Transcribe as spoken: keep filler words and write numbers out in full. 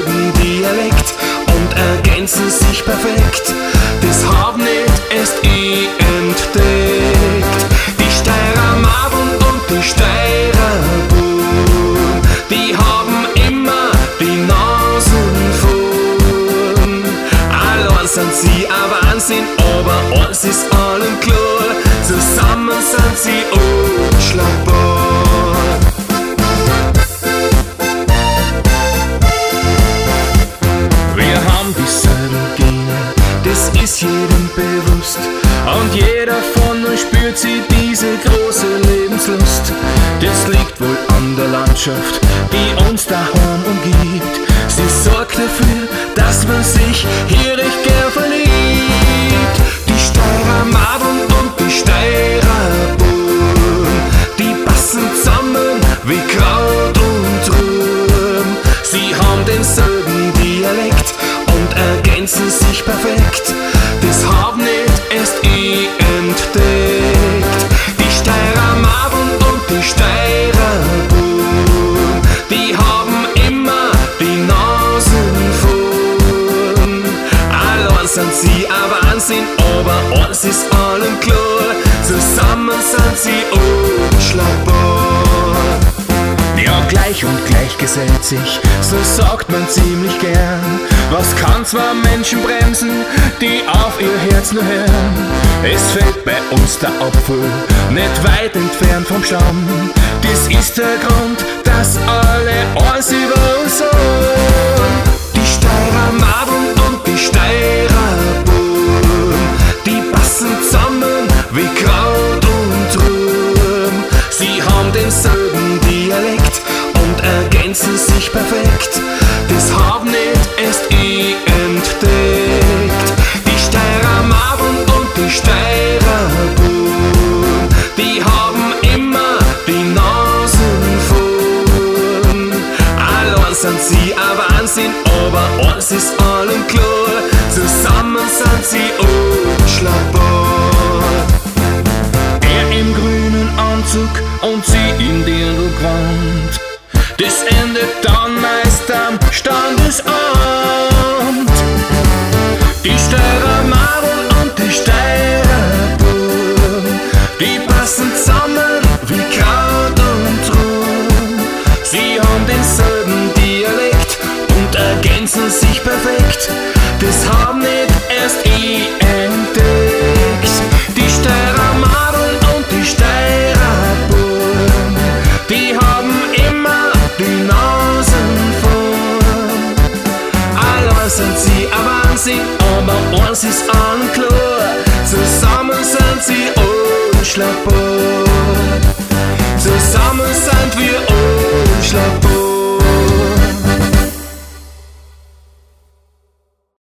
denselben Dialekt und ergänzen sich perfekt. Das hab nicht erst ich entdeckt. Die Steirer Marvin und die Steirer Buben, die haben immer die Nasen vorn. Allein sind sie ein Wahnsinn, aber eins ist allen klar: zusammen sind sie unschlagbar. Wir haben dieselben Gene, das ist jedem bewusst, und jeder von uns spürt sie diese große Lebenslust. Das liegt wohl an der Landschaft, die uns daheim umgibt. Sie sorgt dafür, dass man sich hier recht gern verliebt. Die Steirer Marvin und die Steirer Buben, die passen zusammen wie Kraut und Rüben. Sie haben denselben Dialekt und ergänzen sich perfekt. Das hab nicht erst ich entdeckt. Die Steirer Marvin und die Steirer Buben, die haben immer die Nasen vorn. Allein sind sie ein Wahnsinn, aber eins ist allen klar: zusammen sind sie unschlagbar. Ja, gleich und gleich gesellt sich, so sagt man ziemlich gern. Was kann zwei Menschen bremsen, die auf ihr Herz nur hören? Es fällt bei uns der Apfel nicht weit entfernt vom Stamm. Das ist der Grund, dass alle alles über uns sagen. Die Steirer Marvin und die Steirer Buben, die passen zusammen wie Kraut und Rüben. Sie haben denselben Dialekt und ergänzen sich perfekt. Das hab nicht erst ich entdeckt. Die Steirer Marvin und die Steirer Buben, die haben immer die Nasen vorn. Allein sind sie ein Wahnsinn, aber eins ist allen klar: zusammen sind sie unschlagbar. Er im grünen Anzug und sie im Dirndlgewand, das endet dann meist am Standesamt. Die Steirer Marvin und die Steirer Buben, die passen zusammen wie Kraut und Rüben. Sie haben denselben Dialekt und ergänzen sich perfekt. Das hab nicht erst ich entdeckt. Die Steirer Marvin und die Steirer Buben, die haben immer die Nasen vorn. Allein sind sie ein Wahnsinn, aber eins ist allen klar: zusammen sind sie unschlagbar.